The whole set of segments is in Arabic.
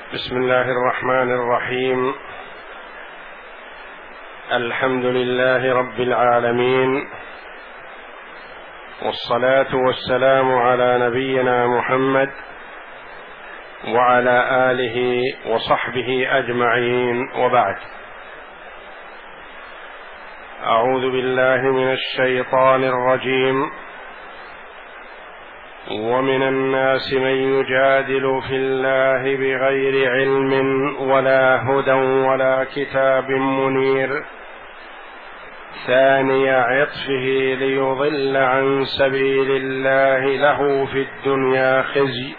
بسم الله الرحمن الرحيم. الحمد لله رب العالمين، والصلاة والسلام على نبينا محمد وعلى آله وصحبه أجمعين، وبعد. أعوذ بالله من الشيطان الرجيم. ومن الناس من يجادل في الله بغير علم ولا هدى ولا كتاب منير، ثاني عطفه ليضل عن سبيل الله، له في الدنيا خزي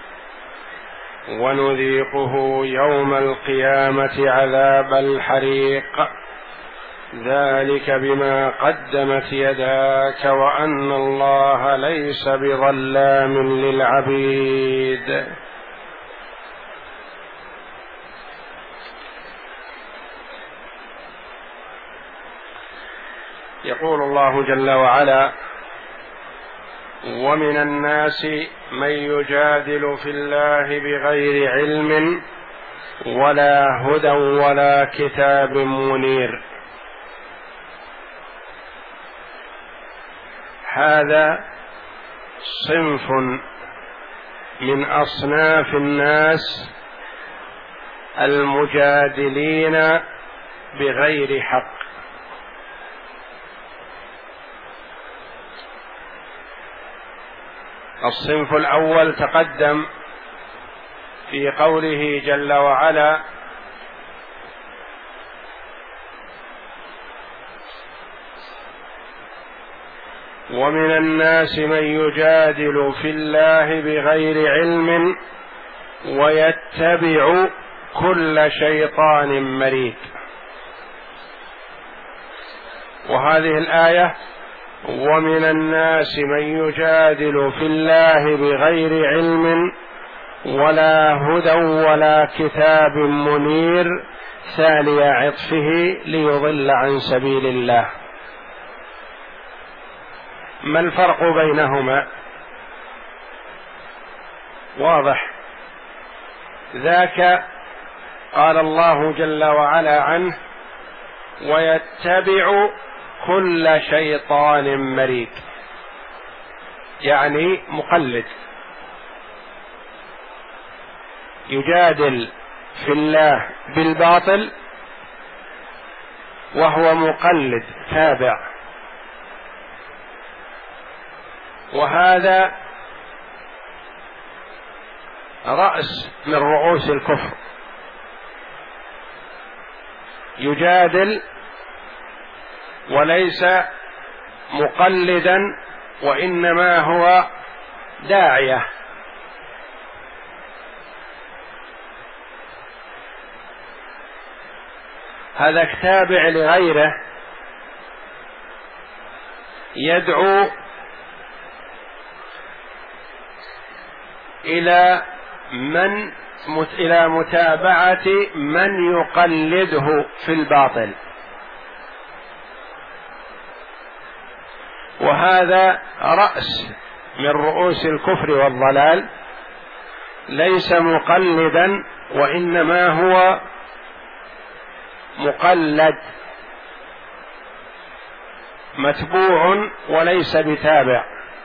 ونذيقه يوم القيامة عذاب الحريق، ذلك بما قدمت يداك وأن الله ليس بظلام للعبيد. يقول الله جل وعلا: ومن الناس من يجادل في الله بغير علم ولا هدى ولا كتاب منير. هذا صنف من أصناف الناس المجادلين بغير حق. الصنف الأول تقدم في قوله جل وعلا: ومن الناس من يجادل في الله بغير علم ويتبع كل شيطان مريد. وهذه الآية: ومن الناس من يجادل في الله بغير علم ولا هدى ولا كتاب منير، ثاني عطفه ليضل عن سبيل الله. ما الفرق بينهما؟ واضح. ذاك قال الله جل وعلا عنه: ويتبع كل شيطان مريد، يعني مقلد، يجادل في الله بالباطل وهو مقلد تابع. وهذا رأس من رؤوس الكفر، يجادل وليس مقلدا، وإنما هو داعية. هذا تابع لغيره، يدعو إلى متابعة من يقلده في الباطل. وهذا رأس من رؤوس الكفر والضلال، ليس مقلدا وإنما هو مقلد، متبوع وليس بتابع.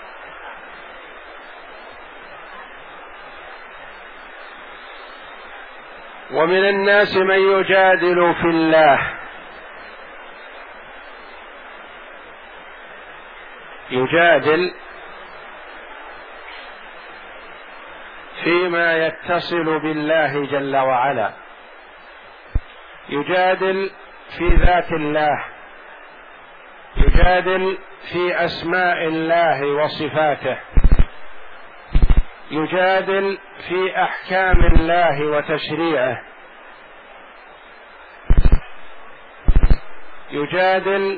ومن الناس من يجادل في الله، يجادل فيما يتصل بالله جل وعلا، يجادل في ذات الله، يجادل في أسماء الله وصفاته، يجادل في أحكام الله وتشريعه، يجادل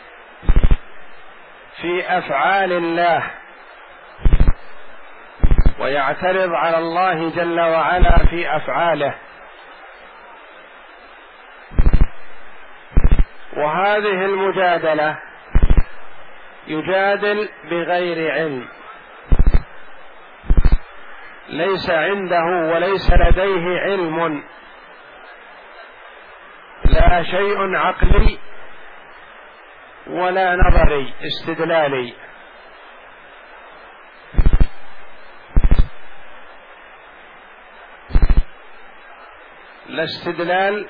في أفعال الله، ويعترض على الله جل وعلا في أفعاله. وهذه المجادلة يجادل بغير علم، ليس عنده وليس لديه علم، لا شيء عقلي ولا نظري استدلالي، لا استدلال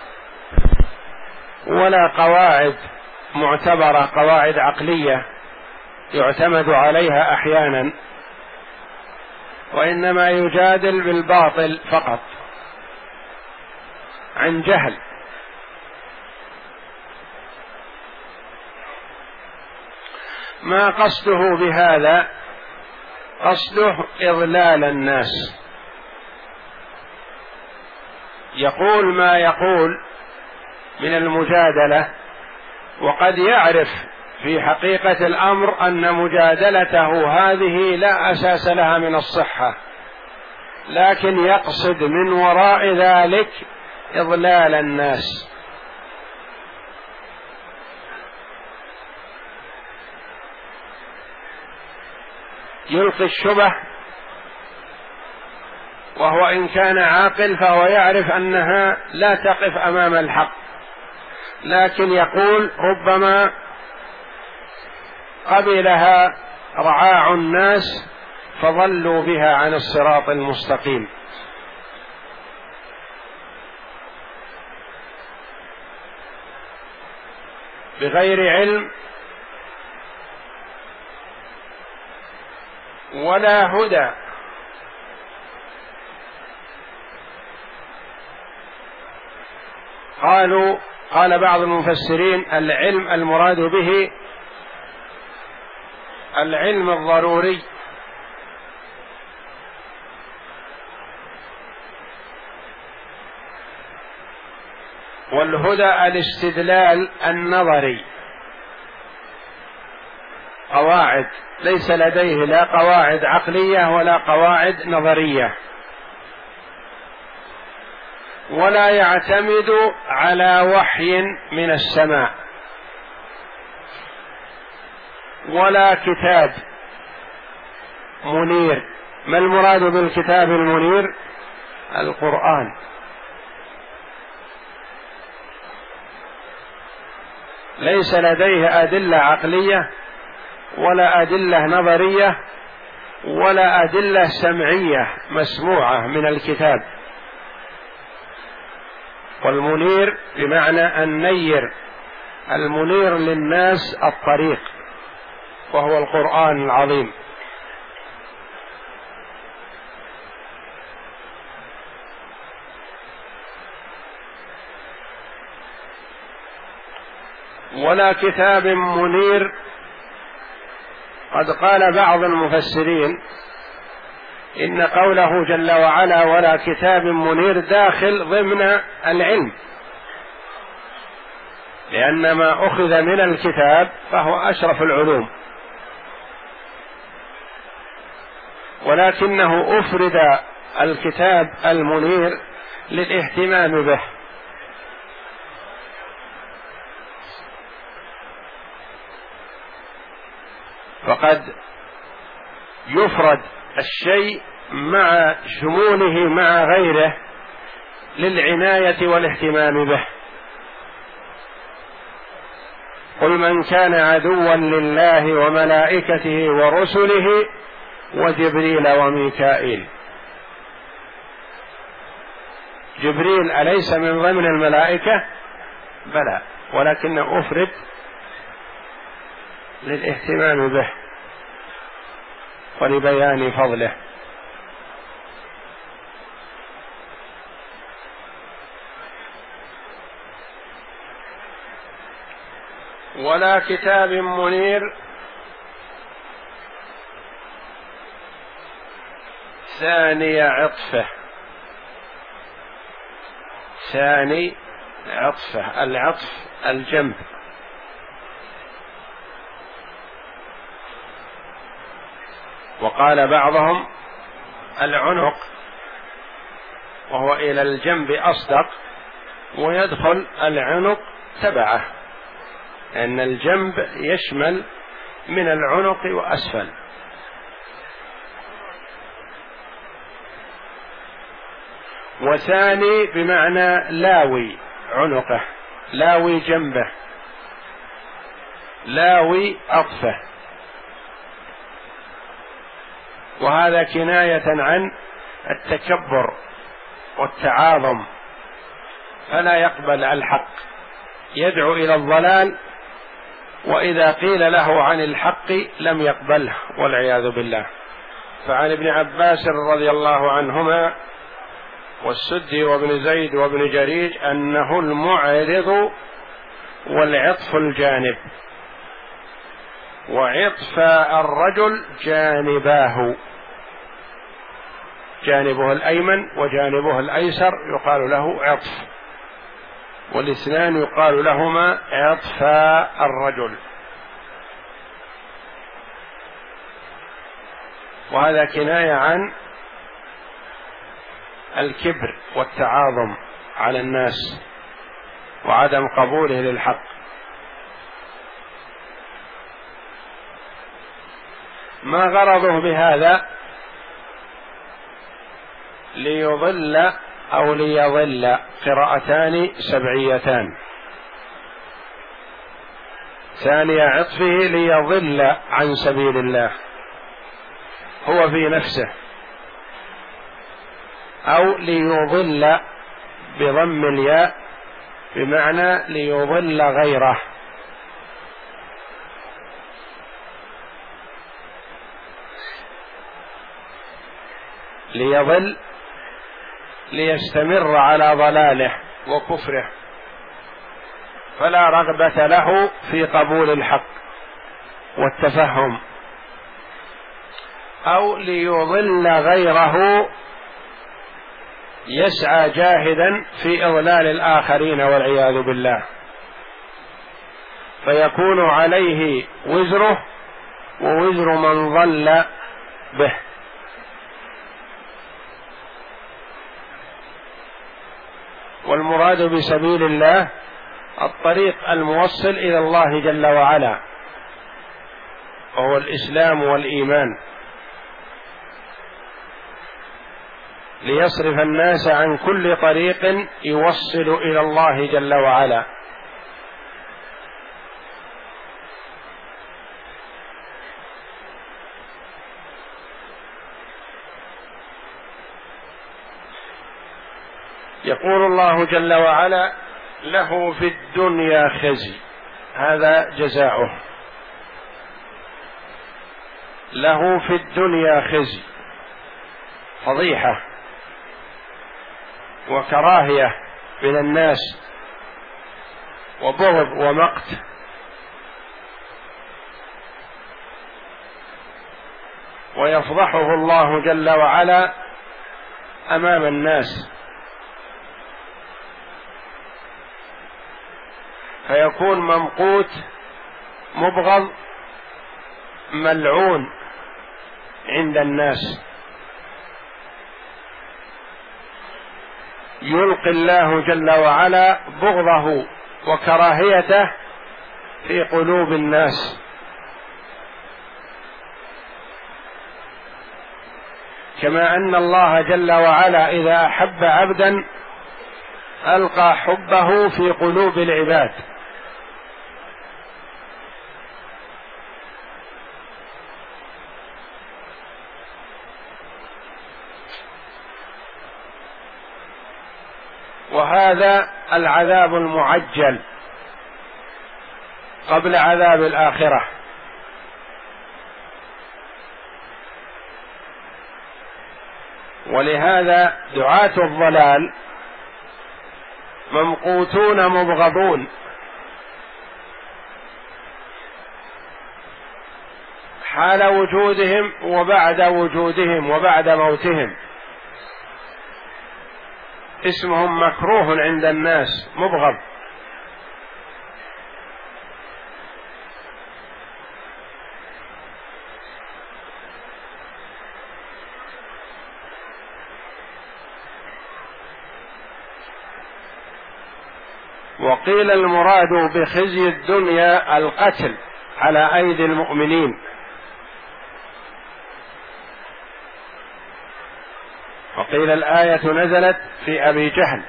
ولا قواعد معتبرة، قواعد عقلية يعتمد عليها أحيانا، وإنما يجادل بالباطل فقط عن جهل. ما قصده بهذا؟ قصده إضلال الناس، يقول ما يقول من المجادلة، وقد يعرف في حقيقة الأمر أن مجادلته هذه لا أساس لها من الصحة، لكن يقصد من وراء ذلك إضلال الناس. يلقي الشبه، وهو إن كان عاقل فهو يعرف أنها لا تقف أمام الحق، لكن يقول ربما قبلها رعاع الناس فضلوا بها عن الصراط المستقيم. بغير علم ولا هدى. قال بعض المفسرين العلم المراد به العلم الضروري، والهدى الاستدلال النظري، قواعد ليس لديه لا قواعد عقلية ولا قواعد نظرية، ولا يعتمد على وحي من السماء ولا كتاب منير. ما المراد بالكتاب المنير؟ القرآن. ليس لديه أدلة عقلية ولا أدلة نظرية ولا أدلة سمعية مسموعة من الكتاب. والمنير بمعنى النير، المنير للناس الطريق، وهو القرآن العظيم. ولا كتاب منير، قد قال بعض المفسرين إن قوله جل وعلا ولا كتاب منير داخل ضمن العلم، لأن ما أخذ من الكتاب فهو أشرف العلوم، ولكنه أفرد الكتاب المنير للاهتمام به. فقد يفرد الشيء مع شموله مع غيره للعناية والاهتمام به. قل من كان عدوا لله وملائكته ورسله وجبريل وميكائيل. جبريل أليس من ضمن الملائكة؟ بلى، ولكنه أفرد للاهتمام به ولبيان فضله. ولا كتاب منير ثاني عطفه، ثاني عطفه، العطف الجنب. وقال بعضهم العنق، وهو إلى الجنب أصدق، ويدخل العنق تبعه، لأن الجنب يشمل من العنق وأسفل. وثاني بمعنى لاوي عنقه، لاوي جنبه، لاوي أطفه، وهذا كناية عن التكبر والتعاظم، فلا يقبل الحق، يدعو إلى الضلال، وإذا قيل له عن الحق لم يقبله والعياذ بالله. فعن ابن عباس رضي الله عنهما والسدي وابن زيد وابن جريج أنه المعرض والعطف الجانب، وعطف الرجل جانباه، جانبه الأيمن وجانبه الأيسر يقال له عطف، والاثنان يقال لهما عطف الرجل. وهذا كناية عن الكبر والتعاظم على الناس وعدم قبوله للحق. ما غرضه بهذا؟ ليضل أو ليضل، قراءتان سبعيتان. ثاني عطفه ليضل عن سبيل الله هو في نفسه، أو ليضل بضم الياء بمعنى ليضل غيره. ليضل ليستمر على ضلاله وكفره، فلا رغبة له في قبول الحق والتفهم، أو ليضل غيره يسعى جاهدا في إضلال الآخرين والعياذ بالله، فيكون عليه وزره ووزر من ضل به. والمراد بسبيل الله الطريق الموصل إلى الله جل وعلا، وهو الإسلام والإيمان، ليصرف الناس عن كل طريق يوصل إلى الله جل وعلا. يقول الله جل وعلا: له في الدنيا خزي، هذا جزاؤه، له في الدنيا خزي، فضيحة وكراهية من الناس وبغض ومقت، ويفضحه الله جل وعلا أمام الناس، فيكون ممقوت مبغض ملعون عند الناس، يلقي الله جل وعلا بغضه وكراهيته في قلوب الناس، كما أن الله جل وعلا إذا أحب عبدا ألقى حبه في قلوب العباد. وهذا العذاب المعجل قبل عذاب الآخرة، ولهذا دعاة الضلال ممقوتون مبغضون حال وجودهم وبعد وجودهم وبعد موتهم، اسمهم مكروه عند الناس مبغض. وقيل المراد بخزي الدنيا القتل على أيدي المؤمنين، وقيل الآية نزلت في أبي جهل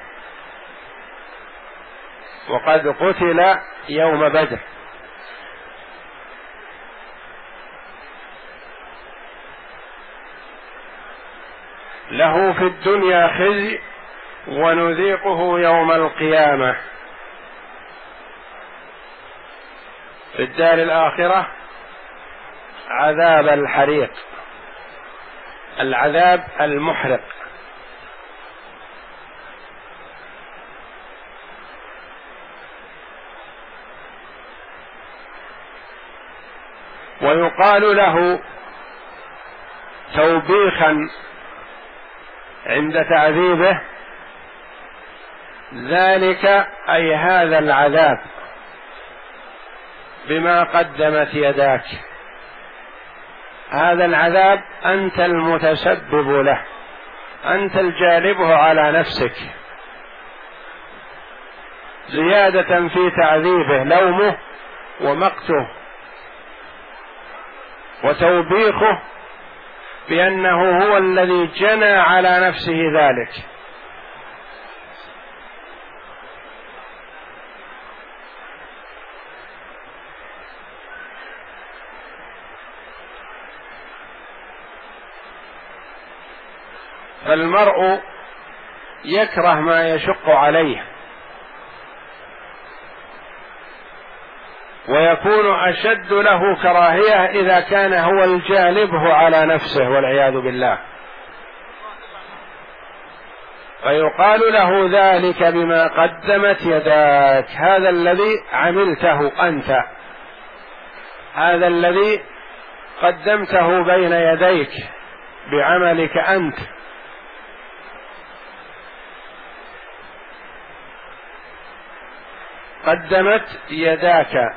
وقد قتل يوم بدر. له في الدنيا خزي ونذيقه يوم القيامة. في الدار الآخرة عذاب الحريق، العذاب المحرق. ويقال له توبيخا عند تعذيبه: ذلك أي هذا العذاب بما قدمت يداك، هذا العذاب أنت المتسبب له، أنت الجالبه على نفسك. زيادة في تعذيبه لومه ومقته وتوبيخه بأنه هو الذي جنى على نفسه ذلك. فالمرء يكره ما يشق عليه، ويكون أشد له كراهية إذا كان هو الجالبه على نفسه والعياذ بالله. فيقال له: ذلك بما قدمت يداك، هذا الذي عملته أنت، هذا الذي قدمته بين يديك بعملك أنت. قدمت يداك،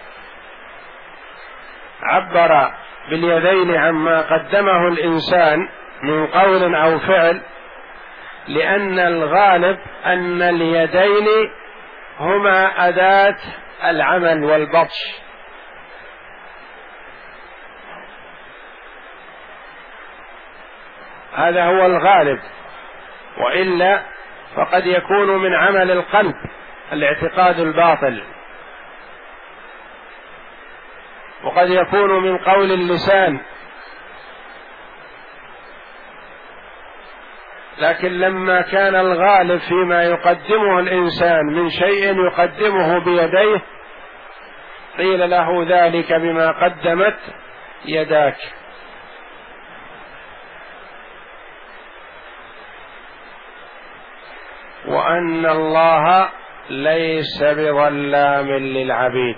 عبر باليدين عما قدمه الإنسان من قول أو فعل، لأن الغالب أن اليدين هما أداة العمل والبطش، هذا هو الغالب، وإلا فقد يكون من عمل القلب الاعتقاد الباطل، وقد يكون من قول اللسان. لكن لما كان الغالب فيما يقدمه الإنسان من شيء يقدمه بيديه، قيل له: ذلك بما قدمت يداك. وأن الله ليس بظلام للعبيد.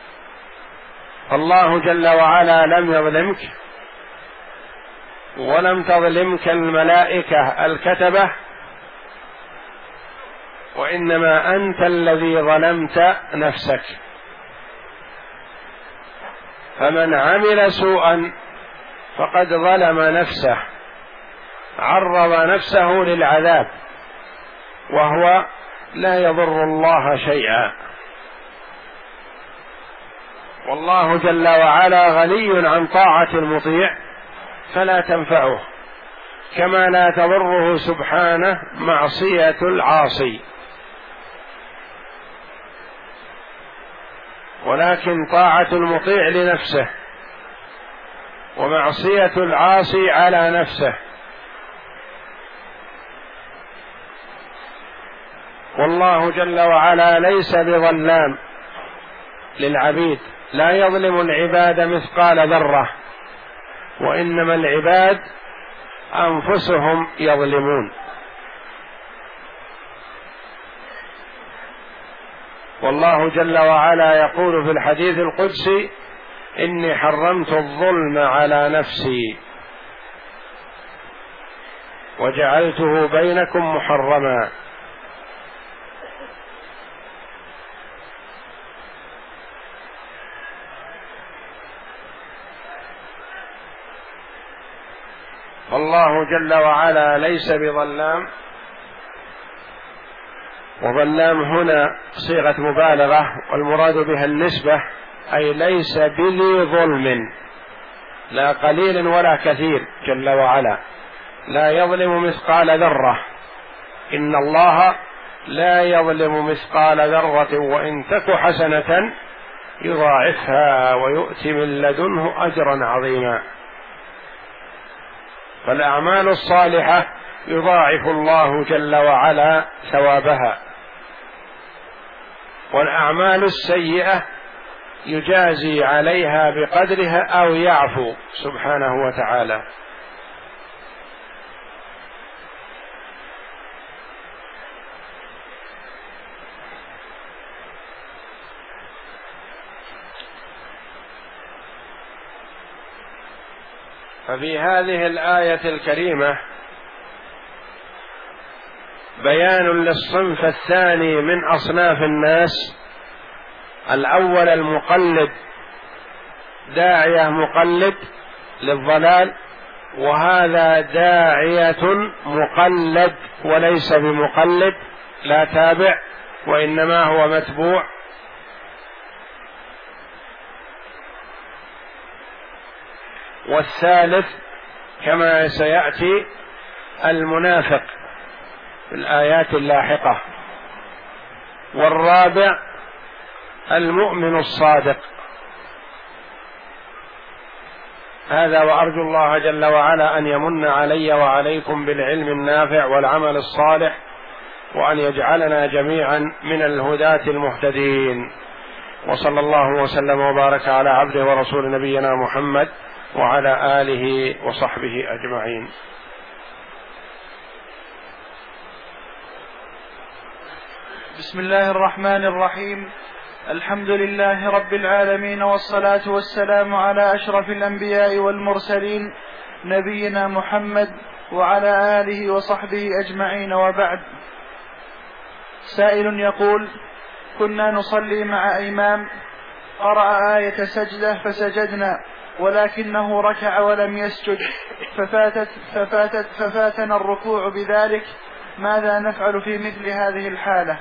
الله جل وعلا لم يظلمك ولم تظلمك الملائكة الكتبة، وإنما أنت الذي ظلمت نفسك. فمن عمل سوءا فقد ظلم نفسه، عرض نفسه للعذاب، وهو لا يضر الله شيئا. والله جل وعلا غني عن طاعة المطيع فلا تنفعه، كما لا تضره سبحانه معصية العاصي. ولكن طاعة المطيع لنفسه ومعصية العاصي على نفسه. والله جل وعلا ليس بظلام للعبيد، لا يظلم العباد مثقال ذرة، وإنما العباد أنفسهم يظلمون. والله جل وعلا يقول في الحديث القدسي: إني حرمت الظلم على نفسي وجعلته بينكم محرما. الله جل وعلا ليس بظلام، وظلام هنا صيغة مبالغة، والمراد بها النسبة، أي ليس بذي ظلم، لا قليل ولا كثير جل وعلا، لا يظلم مثقال ذرة، إن الله لا يظلم مثقال ذرة وإن تك حسنة يضاعفها ويؤتي من لدنه أجرا عظيما. فالأعمال الصالحة يضاعف الله جل وعلا ثوابها، والأعمال السيئة يجازي عليها بقدرها أو يعفو سبحانه وتعالى. ففي هذه الآية الكريمة بيان للصنف الثاني من أصناف الناس. الأول المقلد، داعية مقلد للضلال، وهذا داعية مقلد وليس بمقلد، لا تابع وإنما هو متبوع. والثالث كما سيأتي المنافق في الآيات اللاحقة. والرابع المؤمن الصادق. هذا وأرجو الله جل وعلا أن يمن علي وعليكم بالعلم النافع والعمل الصالح، وأن يجعلنا جميعا من الهداة المهتدين. وصلى الله وسلم وبارك على عبده ورسول نبينا محمد وعلى آله وصحبه أجمعين. بسم الله الرحمن الرحيم. الحمد لله رب العالمين، والصلاة والسلام على أشرف الأنبياء والمرسلين نبينا محمد وعلى آله وصحبه أجمعين، وبعد. سائل يقول: كنا نصلي مع إمام قرأ آية سجدة فسجدنا، ولكنه ركع ولم يسجد ففاتنا الركوع بذلك، ماذا نفعل في مثل هذه الحالة؟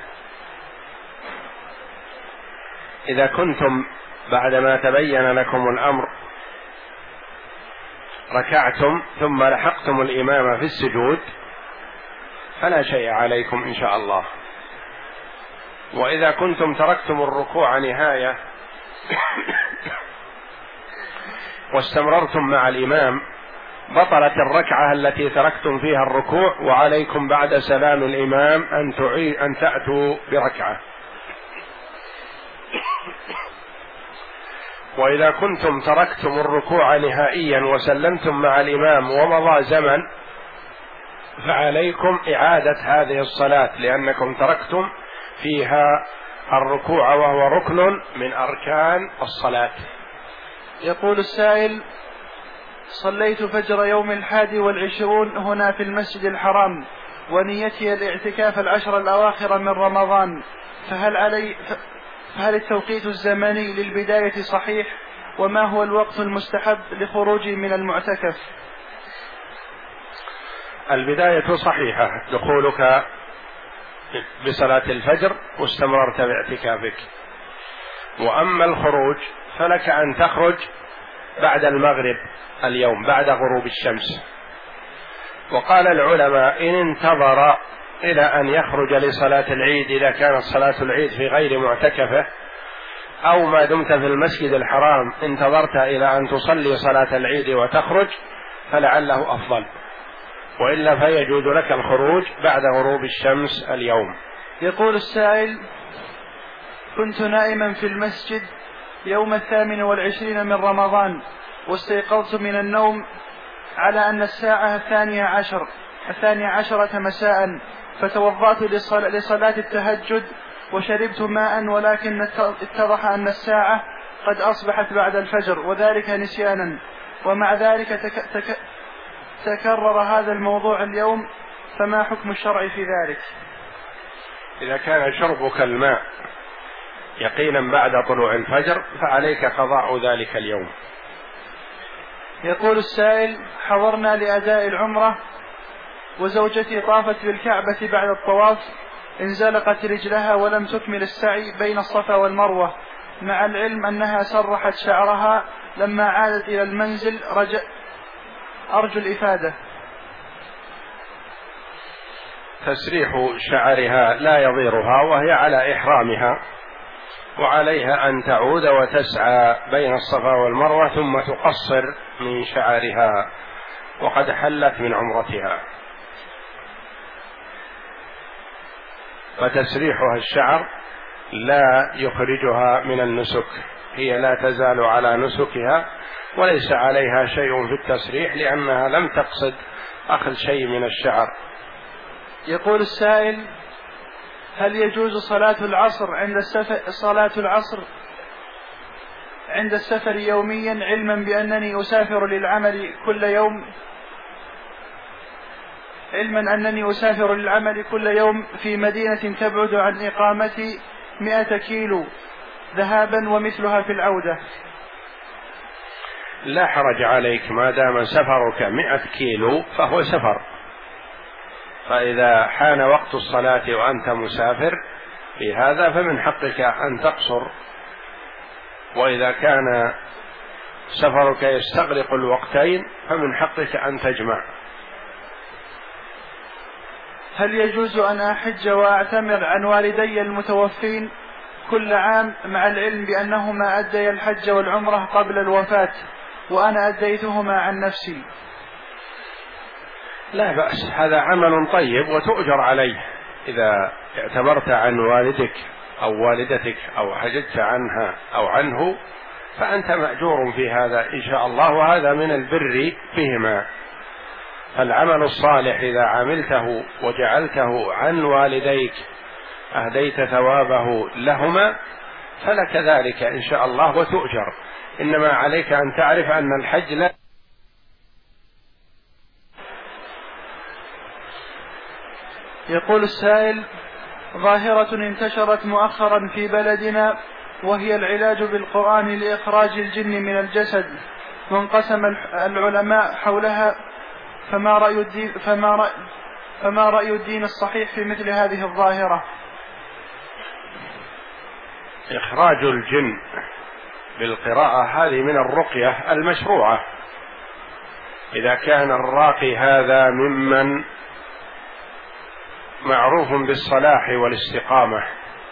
إذا كنتم بعدما تبين لكم الأمر ركعتم ثم لحقتم الإمام في السجود فلا شيء عليكم إن شاء الله. وإذا كنتم تركتم الركوع نهاية واستمررتم مع الإمام بطلت الركعة التي تركتم فيها الركوع، وعليكم بعد سلام الإمام أن تأتوا بركعة. وإذا كنتم تركتم الركوع نهائيا وسلمتم مع الإمام ومضى زمن فعليكم إعادة هذه الصلاة، لأنكم تركتم فيها الركوع وهو ركن من أركان الصلاة. يقول السائل: صليت فجر يوم 21 هنا في المسجد الحرام، ونيتي الاعتكاف 10 الأواخر من رمضان، فهل التوقيت الزمني للبداية صحيح؟ وما هو الوقت المستحب لخروجي من المعتكف؟ البداية صحيحة، دخولك بصلاة الفجر واستمررت باعتكافك. وأما الخروج فلك أن تخرج بعد المغرب اليوم بعد غروب الشمس. وقال العلماء إن انتظر إلى أن يخرج لصلاة العيد إذا كانت صلاة العيد في غير معتكفه، أو ما دمت في المسجد الحرام انتظرت إلى أن تصلي صلاة العيد وتخرج فلعله أفضل، وإلا فيجوز لك الخروج بعد غروب الشمس اليوم. يقول السائل: كنت نائما في المسجد يوم 28 من رمضان، واستيقظت من النوم على أن الساعة 12 مساء، فتوضأت لصلاة التهجد وشربت ماء، ولكن اتضح أن الساعة قد أصبحت بعد الفجر، وذلك نسيانا. ومع ذلك تكرر هذا الموضوع اليوم، فما حكم الشرع في ذلك؟ إذا كان شربك الماء يقينا بعد طلوع الفجر فعليك قضاء ذلك اليوم. يقول السائل: حضرنا لأداء العمرة وزوجتي طافت بالكعبة بعد الطواف، انزلقت رجلها ولم تكمل السعي بين الصفا والمروة، مع العلم أنها سرحت شعرها لما عادت إلى المنزل. أرجو الإفادة. تسريح شعرها لا يضيرها وهي على إحرامها، وعليها أن تعود وتسعى بين الصفا والمروة ثم تقصر من شعرها وقد حلت من عمرتها. فتسريحها الشعر لا يخرجها من النسك، هي لا تزال على نسكها وليس عليها شيء في التسريح لأنها لم تقصد أخذ شيء من الشعر. يقول السائل: هل يجوز صلاة العصر عند السفر يوميا علما بأنني أسافر للعمل كل يوم في مدينة تبعد عن إقامتي 100 كيلو ذهابا ومثلها في العودة؟ لا حرج عليك ما دام سفرك 100 كيلو فهو سفر، فإذا حان وقت الصلاة وأنت مسافر في هذا فمن حقك أن تقصر، وإذا كان سفرك يستغرق الوقتين فمن حقك أن تجمع. هل يجوز أن أحج وأعتمر عن والدي المتوفين كل عام مع العلم بأنهما أديا الحج والعمرة قبل الوفاة وأنا أديتهما عن نفسي؟ لا بأس، هذا عمل طيب وتؤجر عليه. إذا اعتمرت عن والدك أو والدتك أو حججت عنها أو عنه فأنت مأجور في هذا إن شاء الله، وهذا من البر بهما. العمل الصالح إذا عملته وجعلته عن والديك أهديت ثوابه لهما فلك ذلك إن شاء الله وتؤجر، إنما عليك أن تعرف أن الحج لا. يقول السائل: ظاهرة انتشرت مؤخرا في بلدنا وهي العلاج بالقرآن لإخراج الجن من الجسد، وانقسم العلماء حولها، فما رأي الدين الصحيح في مثل هذه الظاهرة؟ إخراج الجن بالقراءة هذه من الرقية المشروعة، إذا كان الراقي هذا ممن معروف بالصلاح والاستقامة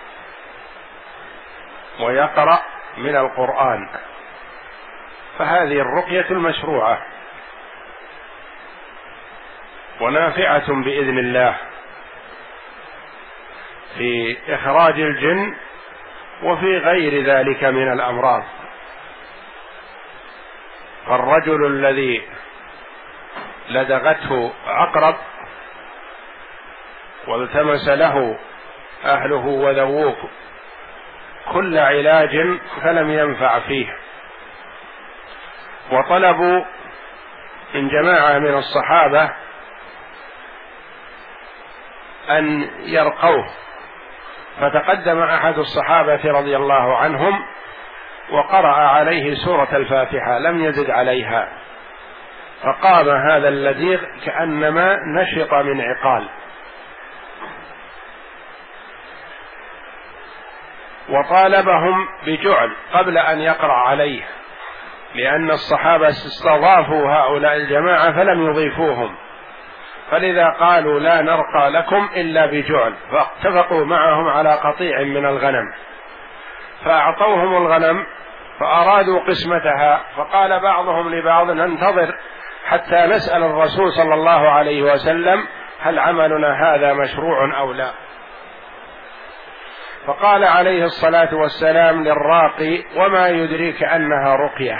ويقرأ من القرآن فهذه الرقية المشروعة ونافعة بإذن الله في إخراج الجن وفي غير ذلك من الأمراض. فالرجل الذي لدغته عقرب والتمس له أهله وذووه كل علاج فلم ينفع فيه، وطلبوا من جماعة من الصحابة أن يرقوه، فتقدم أحد الصحابة رضي الله عنهم وقرأ عليه سورة الفاتحة لم يزد عليها، فقام هذا اللديغ كأنما نشط من عقال، وطالبهم بجعل قبل أن يقرأ عليه، لأن الصحابة استضافوا هؤلاء الجماعة فلم يضيفوهم، فلذا قالوا لا نرقى لكم إلا بجعل، فاتفقوا معهم على قطيع من الغنم، فأعطوهم الغنم فأرادوا قسمتها، فقال بعضهم لبعض ننتظر حتى نسأل الرسول صلى الله عليه وسلم هل عملنا هذا مشروع أو لا. فقال عليه الصلاة والسلام للراقي وما يدريك أنها رقية،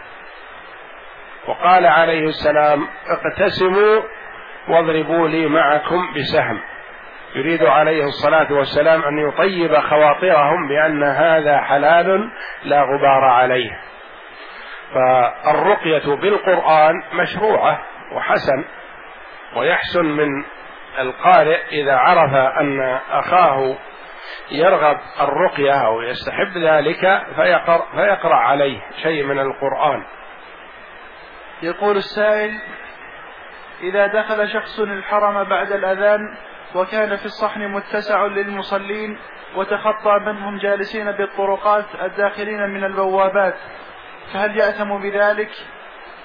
وقال عليه السلام اقتسموا واضربوا لي معكم بسهم، يريد عليه الصلاة والسلام أن يطيب خواطرهم بأن هذا حلال لا غبار عليه. فالرقية بالقرآن مشروعة وحسن، ويحسن من القارئ إذا عرف أن أخاه يرغب الرقية أو يستحب ذلك فيقرأ عليه شيء من القرآن. يقول السائل: إذا دخل شخص الحرم بعد الأذان وكان في الصحن متسع للمصلين وتخطى منهم جالسين بالطرقات الداخلين من البوابات، فهل يأثم بذلك؟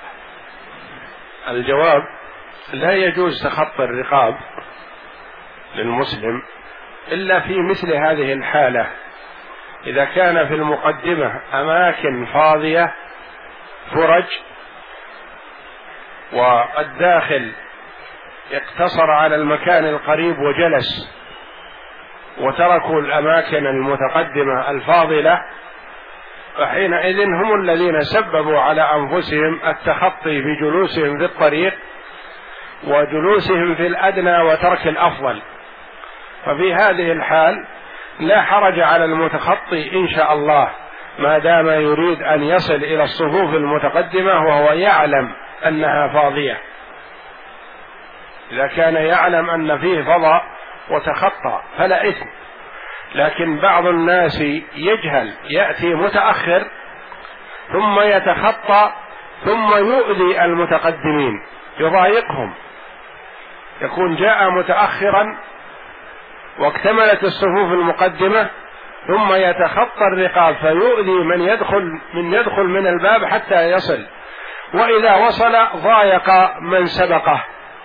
الجواب: لا يجوز تخطي الرقاب للمسلم إلا في مثل هذه الحالة، إذا كان في المقدمة أماكن فاضية فرج والداخل اقتصر على المكان القريب وجلس، وتركوا الأماكن المتقدمة الفاضلة، فحينئذ هم الذين سببوا على أنفسهم التخطي في جلوسهم في الطريق وجلوسهم في الأدنى وترك الأفضل. ففي هذه الحال لا حرج على المتخطي إن شاء الله، ما دام يريد أن يصل إلى الصفوف المتقدمة وهو يعلم أنها فاضية. إذا كان يعلم أن فيه فضاء وتخطى فلا إثم. لكن بعض الناس يجهل، يأتي متأخر ثم يتخطى ثم يؤذي المتقدمين، يضايقهم، يكون جاء متأخرا واكتملت الصفوف المقدمة ثم يتخطى الرقاب فيؤذي من يدخل من الباب حتى يصل، وإذا وصل ضايق من سبقه،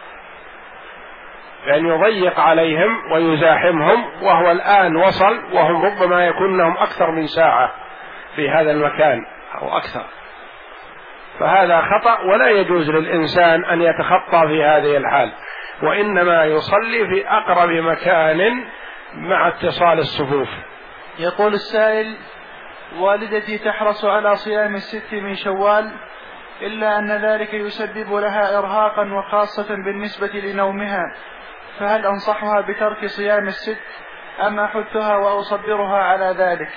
لأن يضيق عليهم ويزاحمهم، وهو الآن وصل وهم ربما يكون لهم أكثر من ساعة في هذا المكان أو أكثر. فهذا خطأ، ولا يجوز للإنسان أن يتخطى في هذه الحال، وإنما يصلي في أقرب مكان مع اتصال الصفوف. يقول السائل: والدتي تحرص على صيام 6 من شوال، إلا أن ذلك يسبب لها إرهاقا وخاصة بالنسبة لنومها، فهل أنصحها بترك صيام 6 أم أحثها وأصبرها على ذلك؟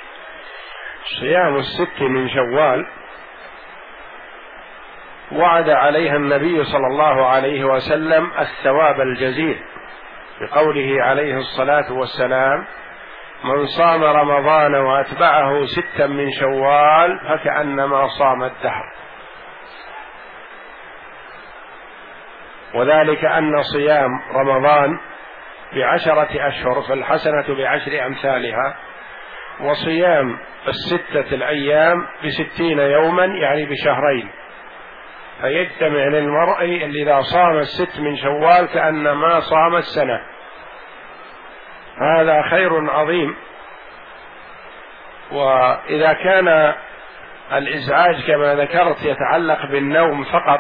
صيام 6 من شوال وعد عليها النبي صلى الله عليه وسلم الثواب الجزيل بقوله عليه الصلاة والسلام: من صام رمضان وأتبعه 6 من شوال فكأنما صام الدهر. وذلك أن صيام رمضان ب10 أشهر فالحسنة ب10 أمثالها، وصيام 6 الأيام ب60 يوما يعني بشهرين، فيجتمع للمرء إذا صام 6 من شوال كأنما صام السنة. هذا خير عظيم. وإذا كان الإزعاج كما ذكرت يتعلق بالنوم فقط،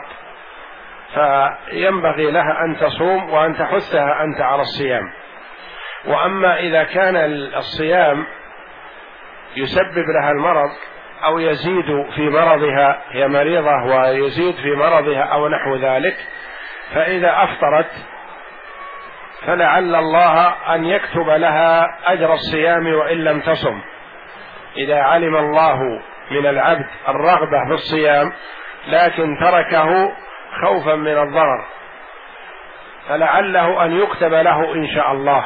فينبغي لها أن تصوم وأن تحثها أنت على الصيام. وأما إذا كان الصيام يسبب لها المرض أو يزيد في مرضها، هي مريضة ويزيد في مرضها أو نحو ذلك، فإذا أفطرت فلعل الله أن يكتب لها أجر الصيام وإن لم تصم. إذا علم الله من العبد الرغبة في الصيام لكن تركه خوفا من الضرر، فلعله أن يكتب له إن شاء الله.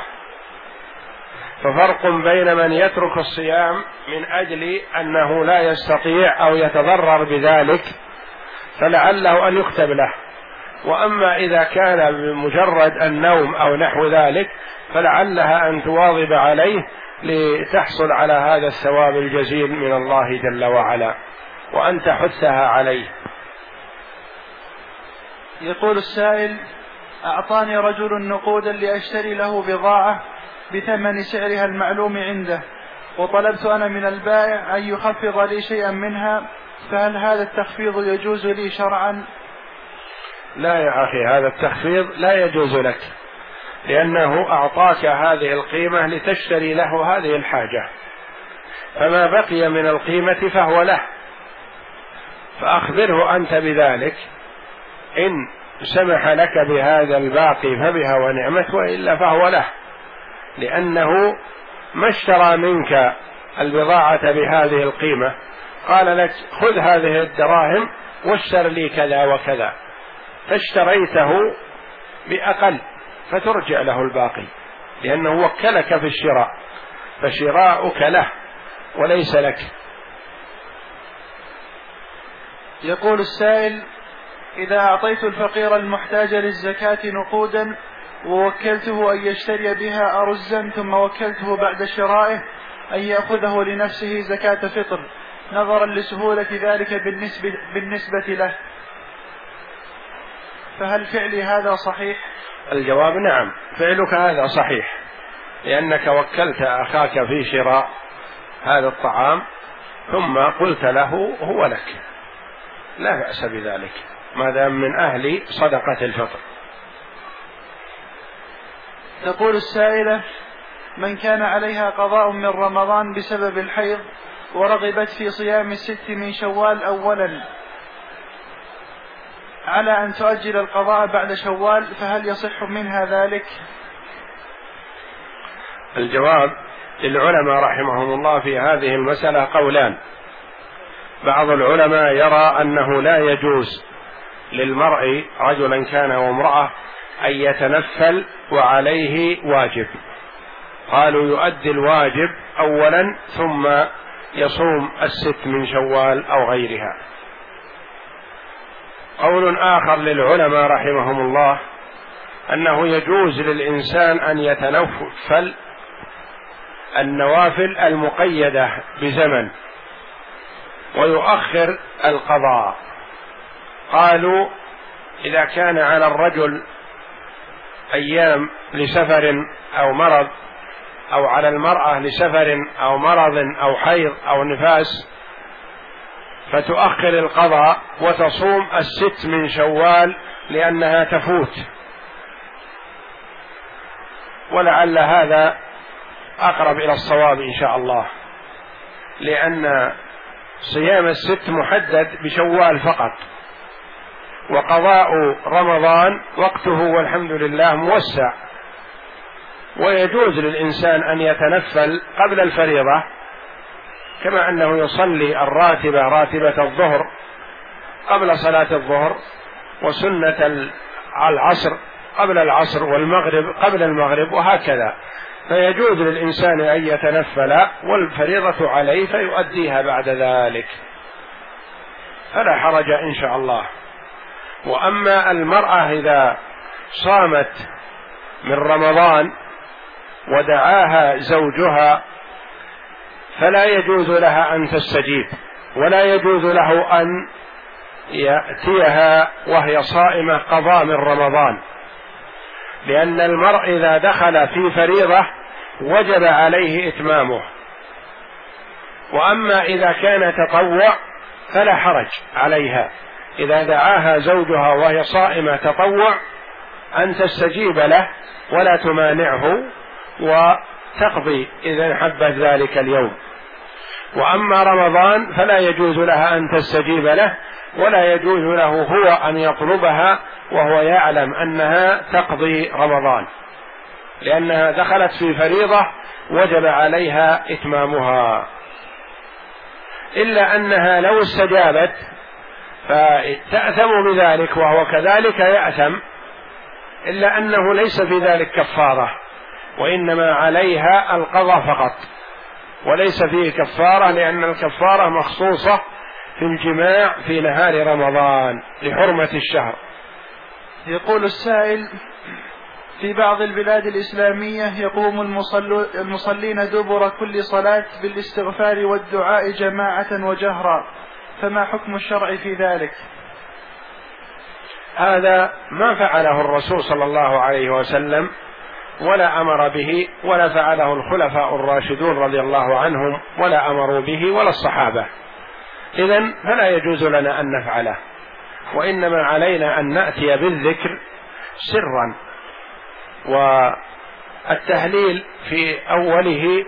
ففرق بين من يترك الصيام من أجل أنه لا يستطيع أو يتضرر بذلك فلعله أن يكتب له، وأما إذا كان بمجرد النوم أو نحو ذلك فلعلها أن تواظب عليه لتحصل على هذا الثواب الجزيل من الله جل وعلا، وأن تحثها عليه. يقول السائل: أعطاني رجل نقودا لأشتري له بضاعة بثمن سعرها المعلوم عنده، وطلبت أنا من البائع أن يخفض لي شيئا منها، فهل هذا التخفيض يجوز لي شرعا؟ لا يا أخي، هذا التخفيض لا يجوز لك، لأنه أعطاك هذه القيمة لتشتري له هذه الحاجة، فما بقي من القيمة فهو له، فأخبره أنت بذلك. إن سمح لك بهذا الباقي فبها ونعمت، وإلا فهو له، لأنه ما اشترى منك البضاعة بهذه القيمة، قال لك خذ هذه الدراهم واشتر لي كذا وكذا، فاشتريته بأقل فترجع له الباقي، لأنه وكلك في الشراء، فشراؤك له وليس لك. يقول السائل: إذا أعطيت الفقير المحتاج للزكاة نقودا ووكلته أن يشتري بها أرزا، ثم وكلته بعد شرائه أن يأخذه لنفسه زكاة فطر، نظرا لسهولة ذلك بالنسبة له، فهل فعلي هذا صحيح؟ الجواب نعم، فعلك هذا صحيح، لأنك وكلت أخاك في شراء هذا الطعام ثم قلت له هو لك، لا بأس بذلك ما دام من أهل صدقة الفطر. تقول السائلة: من كان عليها قضاء من رمضان بسبب الحيض ورغبت في صيام 6 من شوال أولا على أن تؤجل القضاء بعد شوال، فهل يصح منها ذلك؟ الجواب: العلماء رحمهم الله في هذه المسألة قولان. بعض العلماء يرى أنه لا يجوز للمرء رجلا كان وامرأة أن يتنفل وعليه واجب، قالوا يؤدي الواجب أولا ثم يصوم 6 من شوال أو غيرها. قول آخر للعلماء رحمهم الله أنه يجوز للإنسان أن يتنفل النوافل المقيدة بزمن ويؤخر القضاء. قالوا إذا كان على الرجل أيام لسفر أو مرض، أو على المرأة لسفر أو مرض أو حيض أو نفاس، فتؤخر القضاء وتصوم 6 من شوال لأنها تفوت، ولعل هذا أقرب إلى الصواب إن شاء الله، لأن صيام 6 محدد بشوال فقط، وقضاء رمضان وقته والحمد لله موسع، ويجوز للإنسان أن يتنفل قبل الفريضة، كما أنه يصلي الراتبة راتبة الظهر قبل صلاة الظهر، وسنة العصر قبل العصر، والمغرب قبل المغرب، وهكذا. فيجوز للإنسان أن يتنفل والفريضة عليه فيؤديها بعد ذلك، فلا حرج إن شاء الله. وأما المرأة إذا صامت من رمضان ودعاها زوجها فلا يجوز لها أن تستجيب، ولا يجوز له أن يأتيها وهي صائمة قضاء من رمضان، لأن المرء إذا دخل في فريضة وجب عليه إتمامه. وأما إذا كان تطوع فلا حرج عليها إذا دعاها زوجها وهي صائمة تطوع أن تستجيب له ولا تمانعه، وتقضي إذا حبت ذلك اليوم. وأما رمضان فلا يجوز لها أن تستجيب له، ولا يجوز له هو أن يطلبها وهو يعلم أنها تقضي رمضان، لأنها دخلت في فريضة وجب عليها إتمامها، إلا أنها لو استجابت فتأثم بذلك وهو كذلك يأثم، إلا أنه ليس في ذلك كفارة، وإنما عليها القضاء فقط، وليس فيه كفارة، لأن الكفارة مخصوصة في الجماع في نهار رمضان لحرمة الشهر. يقول السائل: في بعض البلاد الإسلامية يقوم المصلين دبر كل صلاة بالاستغفار والدعاء جماعة وجهرا، فما حكم الشرع في ذلك؟ هذا ما فعله الرسول صلى الله عليه وسلم ولا أمر به، ولا فعله الخلفاء الراشدون رضي الله عنهم ولا أمروا به ولا الصحابة، إذن فلا يجوز لنا أن نفعله، وإنما علينا أن نأتي بالذكر سرا، والتهليل في أوله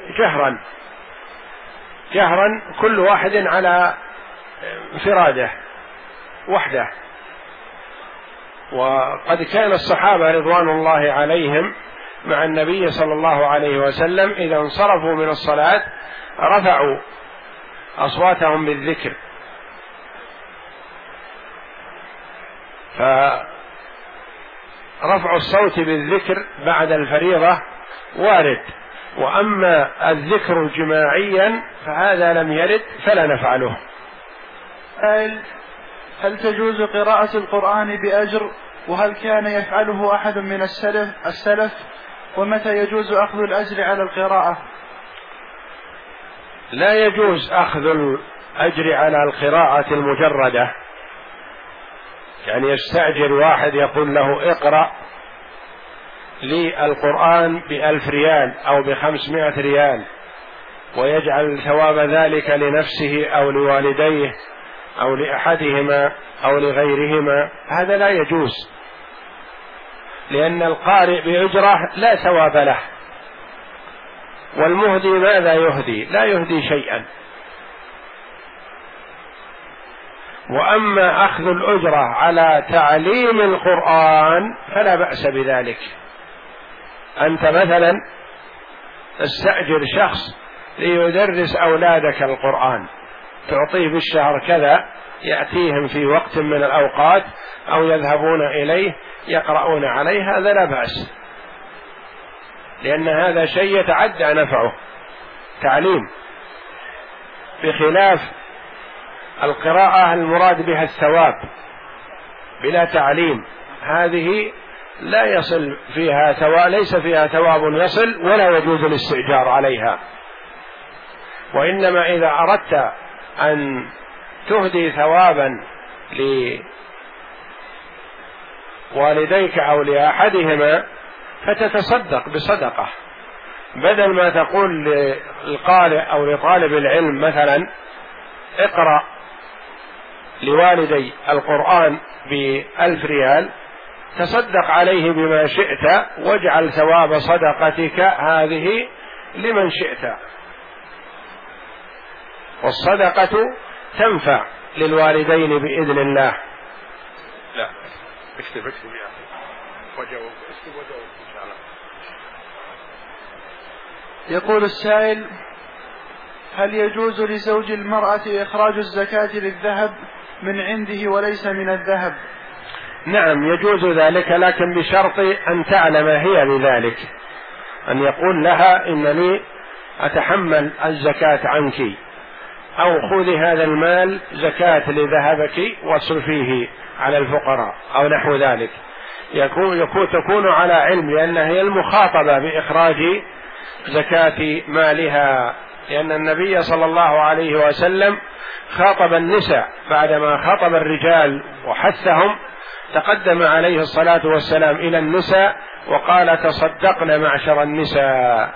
جهرا كل واحد على فراده وحده. وقد كان الصحابة رضوان الله عليهم مع النبي صلى الله عليه وسلم إذا انصرفوا من الصلاة رفعوا أصواتهم بالذكر، فرفع الصوت بالذكر بعد الفريضة وارد، وأما الذكر جماعيا فهذا لم يرد فلا نفعله. هل تجوز قراءة القرآن بأجر؟ وهل كان يفعله أحد من السلف؟ ومتى يجوز أخذ الأجر على القراءة؟ لا يجوز أخذ الأجر على القراءة المجردة يعني يستأجر واحد يقول له اقرأ لي القرآن ب1,000 ريال أو ب500 ريال، ويجعل ثواب ذلك لنفسه أو لوالديه أو لأحدهما أو لغيرهما، هذا لا يجوز، لأن القارئ بأجرة لا ثواب له، والمهدي ماذا يهدي؟ لا يهدي شيئا. وأما أخذ الأجرة على تعليم القرآن فلا بأس بذلك. أنت مثلا تستأجر شخص ليدرس أولادك القرآن، تعطيه بالشهر كذا، يأتيهم في وقت من الأوقات أو يذهبون إليه يقرؤون عليه، هذا لا بأس، لأن هذا شيء يتعدى نفعه، تعليم، بخلاف القراءة المراد بها الثواب بلا تعليم، هذه لا يصل فيها ثواب، ليس فيها ثواب يصل، ولا يجوز الاستئجار عليها. وإنما إذا أردت أن تهدي ثوابا لوالديك أو لأحدهما فتتصدق بصدقة، بدل ما تقول للقارئ أو لطالب العلم مثلا اقرأ لوالدي القرآن ب1,000 ريال، تصدق عليه بما شئت واجعل ثواب صدقتك هذه لمن شئت، والصدقة تنفع للوالدين بإذن الله. لا اكتب يا أخي وجاوب، اكتب وجاوب إن شاء الله. يقول السائل: هل يجوز لزوج المرأة إخراج الزكاة للذهب من عنده وليس من الذهب؟ نعم يجوز ذلك، لكن بشرط أن تعلم هي بذلك، أن يقول لها إنني أتحمل الزكاة عنك، أو خذي هذا المال زكاة لذهبك واصرفيه على الفقراء أو نحو ذلك، تكون على علم، لأنها هي المخاطبة بإخراج زكاة مالها، لأن النبي صلى الله عليه وسلم خاطب النساء بعدما خاطب الرجال وحثهم، تقدم عليه الصلاة والسلام إلى النساء وقال: تصدقن معشر النساء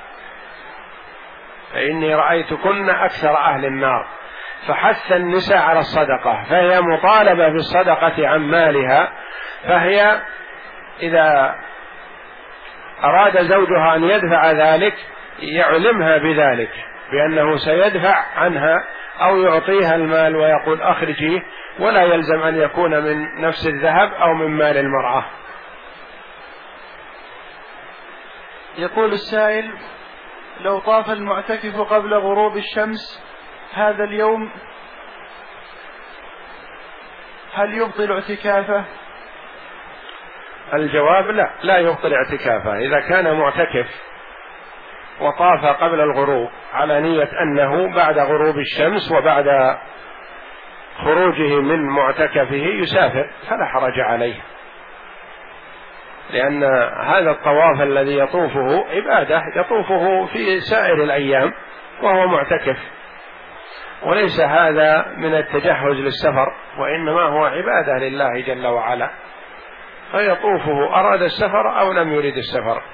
فإني رأيتكن أكثر أهل النار، فحث النساء على الصدقة، فهي مطالبة بالصدقة عن مالها، فهي إذا أراد زوجها أن يدفع ذلك يعلمها بذلك بأنه سيدفع عنها، أو يعطيها المال ويقول أخرجيه، ولا يلزم أن يكون من نفس الذهب أو من مال المرأة. يقول السائل: لو طاف المعتكف قبل غروب الشمس هذا اليوم هل يبطل اعتكافه؟ الجواب لا يبطل اعتكافه. إذا كان معتكف وطاف قبل الغروب على نية أنه بعد غروب الشمس وبعد خروجه من معتكفه يسافر فلا حرج عليه، لأن هذا الطواف الذي يطوفه عبادة يطوفه في سائر الأيام وهو معتكف، وليس هذا من التجهز للسفر، وإنما هو عبادة لله جل وعلا، فيطوفه أراد السفر أو لم يرد السفر.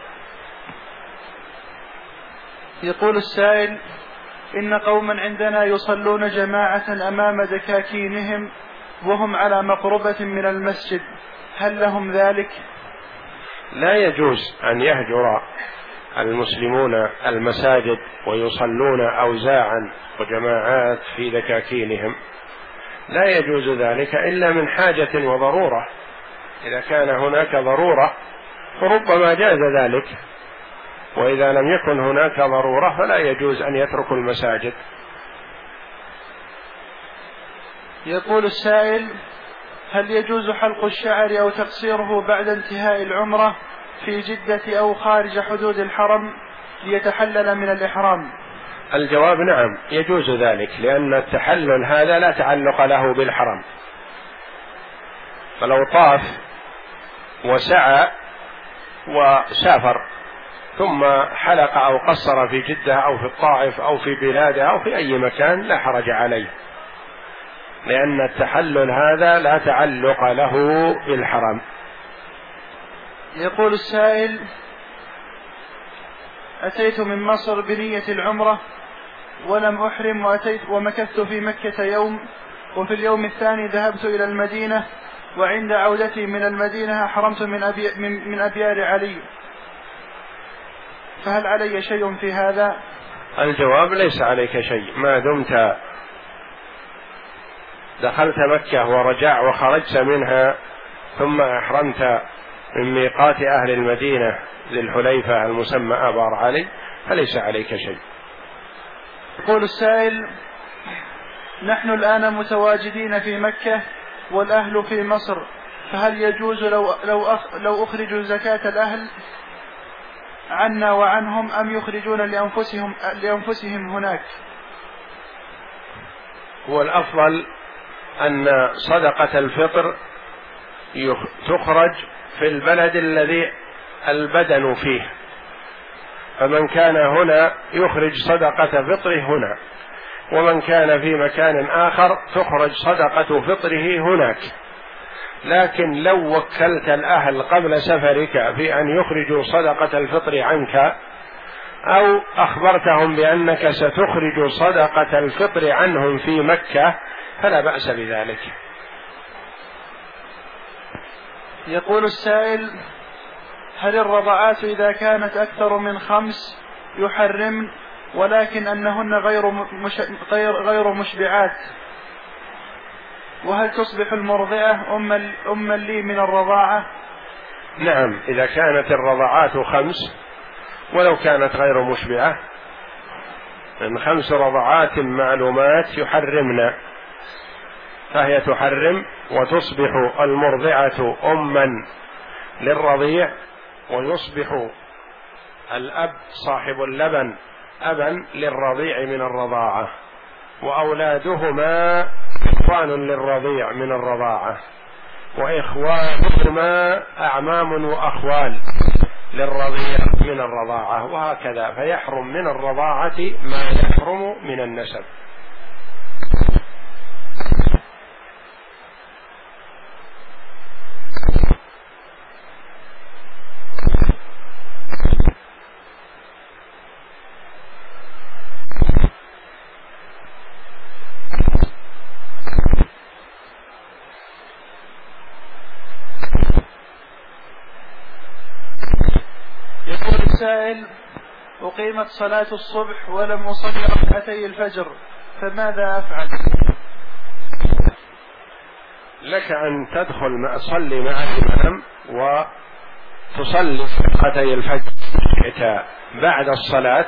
يقول السائل: إن قوما عندنا يصلون جماعة أمام دكاكينهم وهم على مقربة من المسجد، هل لهم ذلك؟ لا يجوز أن يهجر المسلمون المساجد ويصلون أوزاعا وجماعات في دكاكينهم، لا يجوز ذلك إلا من حاجة وضرورة، إذا كان هناك ضرورة فربما جاز ذلك، وإذا لم يكن هناك ضرورة فلا يجوز أن يتركوا المساجد. يقول السائل: هل يجوز حلق الشعر أو تقصيره بعد انتهاء العمرة في جدة أو خارج حدود الحرم ليتحلل من الإحرام؟ الجواب نعم يجوز ذلك، لأن التحلل هذا لا تعلق له بالحرم، فلو طاف وسعى وسافر ثم حلق أو قصر في جدة أو في الطائف أو في بلاده أو في أي مكان لا حرج عليه. لأن التحلل هذا لا تعلق له بالحرم. يقول السائل: أتيت من مصر بنية العمرة ولم أحرم، ومكثت في مكة يوم، وفي اليوم الثاني ذهبت إلى المدينة، وعند عودتي من المدينة أحرمت من أبيار علي، فهل علي شيء في هذا؟ الجواب: ليس عليك شيء ما دمت دخلت مكة وخرجت منها ثم أحرمت من ميقات أهل المدينة ذي الحليفة المسمى أبار علي، فليس عليك شيء. يقول السائل: نحن الآن متواجدين في مكة والأهل في مصر، فهل يجوز لو أخرجوا زكاة الأهل عنا وعنهم، أم يخرجون لأنفسهم هناك؟ هو الأفضل أن صدقة الفطر تخرج في البلد الذي البدن فيه، فمن كان هنا يخرج صدقة فطره هنا، ومن كان في مكان آخر تخرج صدقة فطره هناك. لكن لو وكلت الأهل قبل سفرك في أن يخرجوا صدقة الفطر عنك، أو أخبرتهم بأنك ستخرج صدقة الفطر عنهم في مكة، فلا بأس بذلك. يقول السائل: هل الرضعات إذا كانت أكثر من 5 يحرم، ولكن أنهن غير مشبعات، وهل تصبح المرضعة أما لي من الرضاعة؟ نعم، إذا كانت الرضعات 5 ولو كانت غير مشبعة، من 5 رضعات معلومات يحرمنا، فهي تحرم، وتصبح المرضعة أما للرضيع، ويصبح الأب صاحب اللبن أبا للرضيع من الرضاعة، وأولادهما إخوان للرضيع من الرضاعة، وإخوانهما أعمام وأخوال للرضيع من الرضاعة، وهكذا، فيحرم من الرضاعة ما يحرم من النسب. السائل: أقيمت صلاة الصبح ولم أصلي ركعتي الفجر، فماذا أفعل؟ لك أن تصلي مع الإمام وتصلي ركعتي الفجر بعد الصلاة.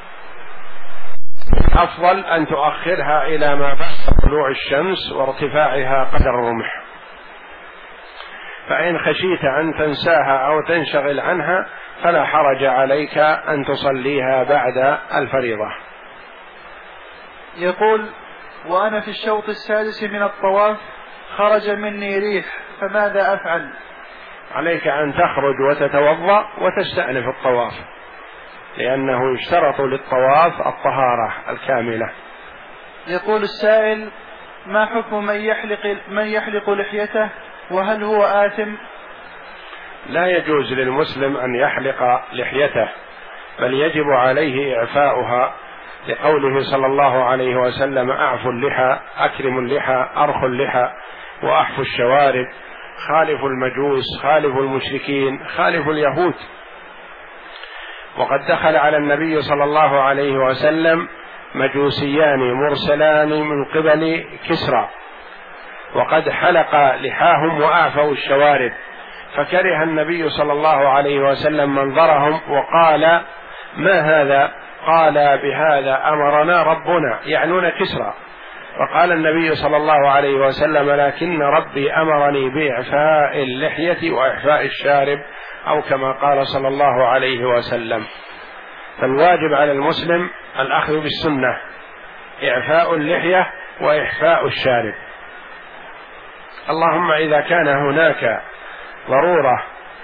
أفضل أن تؤخرها إلى ما بعد طلوع الشمس وارتفاعها قدر الرمح، فإن خشيت أن تنساها أو تنشغل عنها فلا حرج عليك أن تصليها بعد الفريضة. يقول: وأنا في الشوط السادس من الطواف خرج مني ريح، فماذا أفعل؟ عليك أن تخرج وتتوضأ وتستأنف الطواف، لأنه يشترط للطواف الطهارة الكاملة. يقول السائل: ما حكم من يحلق لحيته، وهل هو آثم؟ لا يجوز للمسلم أن يحلق لحيته، بل يجب عليه إعفاؤها، لقوله صلى الله عليه وسلم: أعفوا اللحى، أكرموا اللحى، أرخوا اللحى، وأحفوا الشوارب، خالفوا المجوس، خالفوا المشركين، خالفوا اليهود. وقد دخل على النبي صلى الله عليه وسلم مجوسيان مرسلان من قبل كسرى، وقد حلق لحاهم وأعفوا الشوارب، فكره النبي صلى الله عليه وسلم منظرهم وقال: ما هذا؟ قال: بهذا أمرنا ربنا، يعنون كسرى. فقال النبي صلى الله عليه وسلم: لكن ربي أمرني بإعفاء اللحية وإعفاء الشارب، أو كما قال صلى الله عليه وسلم. فالواجب على المسلم الأخذ بالسنة، إعفاء اللحية وإعفاء الشارب. اللهم إذا كان هناك ضرورة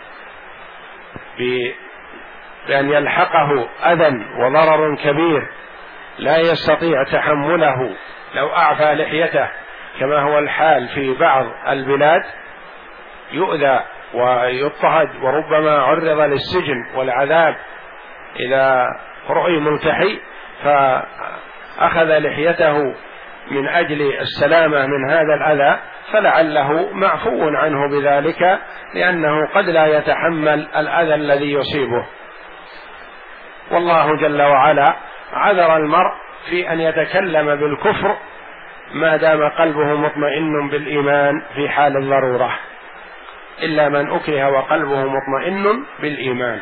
بأن يلحقه أذى وضرر كبير لا يستطيع تحمله، لو أعفى لحيته كما هو الحال في بعض البلاد يؤذى ويضطهد وربما عرض للسجن والعذاب إذا رؤي ملتحي فأخذ لحيته من أجل السلامة من هذا الأذى، فلعله معفو عنه بذلك، لأنه قد لا يتحمل الأذى الذي يصيبه. والله جل وعلا عذر المرء في أن يتكلم بالكفر ما دام قلبه مطمئن بالإيمان في حال الضرورة، إلا من أكره وقلبه مطمئن بالإيمان.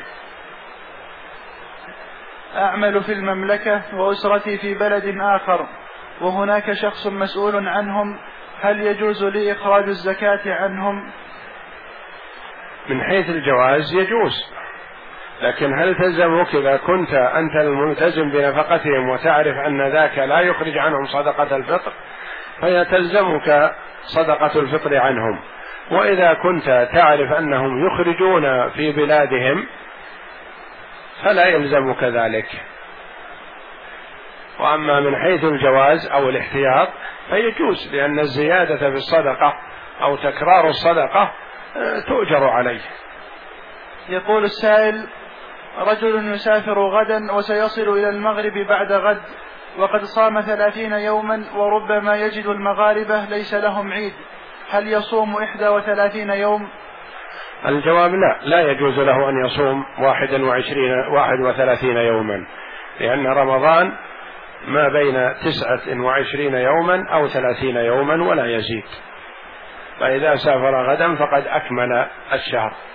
أعمل في المملكة وأسرتي في بلد آخر وهناك شخص مسؤول عنهم، هل يجوز لي إخراج الزكاة عنهم؟ من حيث الجواز يجوز، لكن هل تلزمك إذا كنت أنت الملتزم بنفقتهم وتعرف أن ذاك لا يخرج عنهم صدقة الفطر فهي تلزمك صدقة الفطر عنهم، وإذا كنت تعرف أنهم يخرجون في بلادهم فلا يلزمك ذلك. وأما من حيث الجواز أو الاحتياط فيجوز، لأن الزيادة في الصدقة أو تكرار الصدقة تؤجر عليه. يقول السائل: رجل يسافر غدا وسيصل إلى المغرب بعد غد، وقد صام 30 يوما وربما يجد المغاربة ليس لهم عيد، هل يصوم 31 يوم؟ الجواب لا يجوز له أن يصوم 31 يوما، لأن رمضان ما بين 29 يوما أو 30 يوما ولا يزيد، فإذا سافر غدا فقد أكمل الشهر.